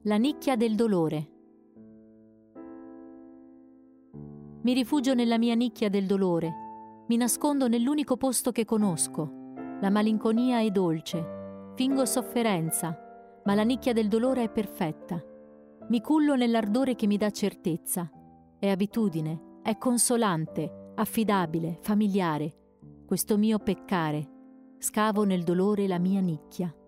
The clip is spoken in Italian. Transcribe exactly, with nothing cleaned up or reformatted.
La nicchia del dolore. Mi rifugio nella mia nicchia del dolore, mi nascondo nell'unico posto che conosco. La malinconia è dolce, fingo sofferenza, ma la nicchia del dolore è perfetta. Mi cullo nell'ardore che mi dà certezza. È abitudine, è consolante, affidabile, familiare. Questo mio peccare, scavo nel dolore la mia nicchia.